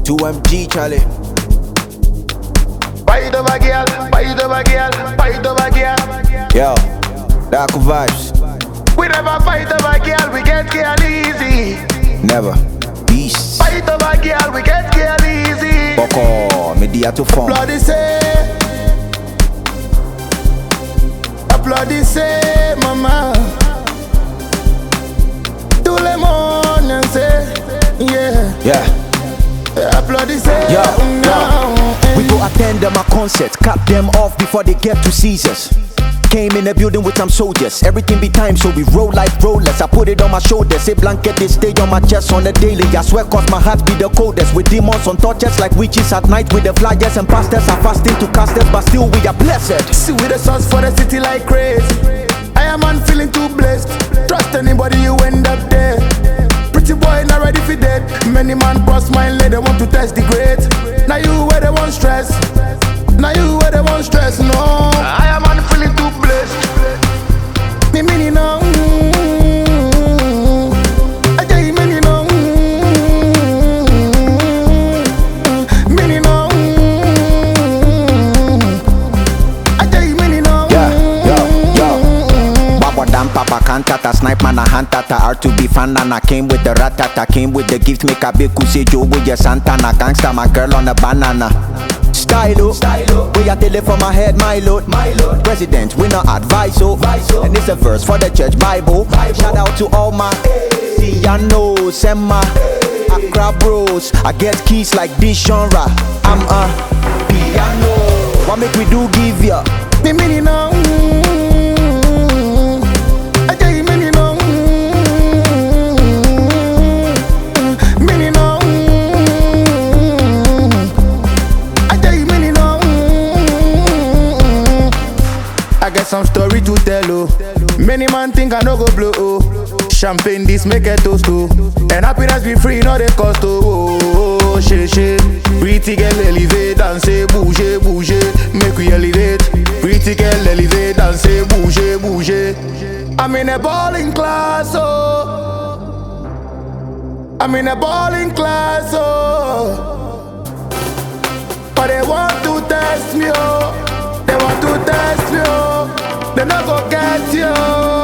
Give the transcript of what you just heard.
2MG, Charlie. Fight over girl, fight over girl, fight over girl. Yo, Dark Vibes. We never fight over girl, we get girl easy. Never. Beast. Fight over girl, we get girl easy. Boko, media to phone. Applaudissez, maman. Tout le monde sait, yeah. Yeah. Applaudissez, Yo, now. we go attend them a concert, cut them off before they get to Caesars. Came in the building with some soldiers, everything be time, so we roll like rollers. I put it on my shoulders, say blanket, they stay on my chest on the daily. I swear cause my heart be the coldest, with demons on torches like witches at night. With the flyers and pastors are fasting to cast us, but still we are blessed. See with the sauce for the city like crazy. I am man feeling too blessed. Trust anybody, you end up there. Pretty boy not ready for dead. Many man cross my lane, they want to test the grade. Now you where they want stress. Now you where they want stress, no. I am man feeling too blessed. Me meaning no. I tell you meaning no. Meaning no. I tell you meaning no. Dam papa cantata, snipe man a hantata, R2B fan and I came with the ratata, came with the gift, make a big say Joe with your Santana, gangsta my girl on a banana. Stylo, we are telling for my head, my lord. President, we no advice, and it's a verse for the church Bible. Shout out to all my Ciano, Sema, Accra bros. I get keys like this genre. I'm a piano. What make we do give ya? Me meaning no. I get some story to tell, oh. Many man think I no go blow, oh. Champagne this make a toast, oh. And happiness be free, no they cost, oh. She. Pretty girl elevate, danser, bouger, make we elevate. Pretty girl elevate, danser, bouger. I'm in a balling class, oh. I'm in a balling class, oh. But they want to test me, oh. They want to test you, they not go get you.